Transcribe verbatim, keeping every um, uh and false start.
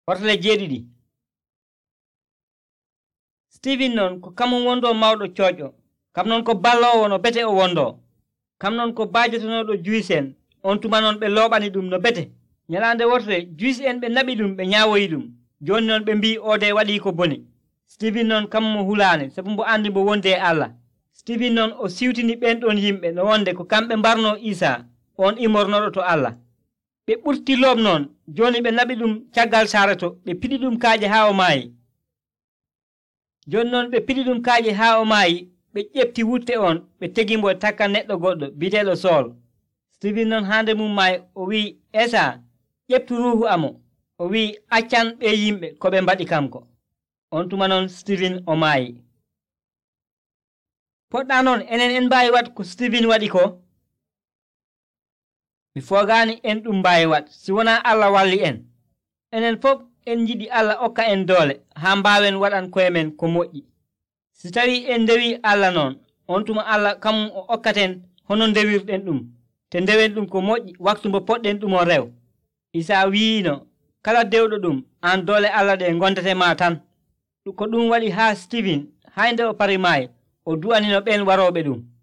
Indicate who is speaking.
Speaker 1: Wortale jeeɗiɗi. Stephen noon ko kamum wondo mawɗo cooƴƴo, kam noon ko ballowo no bete o wondo, kam noon ko baajotonoɗo juis en, on tuma noon ɓe looɓani ɗum no bete. Nyalande wortale juis en ɓe naɓi ɗum ɓe ñaawoyi ɗum, joni noon ɓe mbi o de waɗi ko boni. Stephen noon kammo hulaani sabu mbo andi mbo wondi e Allah. Stephen noon o siwtini ɓen ɗon yimɓe no wonde ko kamɓe mbarno Isa on imornoɗo to Allah. Ɓe ɓurti loob noon, joni ɓe naɓi ɗum caggal saare to, ɓe piɗi ɗum kaaƴe haa o maayi. Joni noon ɓe piɗi ɗum kaaƴe haa o maayi, ɓe ƴefti wutte on, ɓe tegimbo e takka neɗɗo goɗɗo biteɗo Sool. Stephen noon hande mum maayi o wi Esa, ƴeftu ruuhu amo, o wi accan ɓe yimɓe ko ɓe mbaɗi kamko. On tuma noon Stephen o maayi. Poɗɗa noon enen en mbaawi wat ko Stephen waɗi ko? Mi fogaani en ɗum mbaawi wat si wonaa Allah walli en. Enen fof en jiɗi Allah okka en doole haa mbaawen waɗan koye men ko moƴƴi. Si tawi en ndewi Allah noon, on tuma Allah kamum o okkaten hono ndewirɗen ɗum, te ndewen ɗum ko moƴƴi waktu mbo poɗɗen ɗum o rew. Isa wiino, kala dewɗo ɗum an doole Allah ɗe gondete ma tan. Ko ɗum waɗi haa Stephen, haynde o pari maayi, o du'anino ɓen waroɓe ɗum.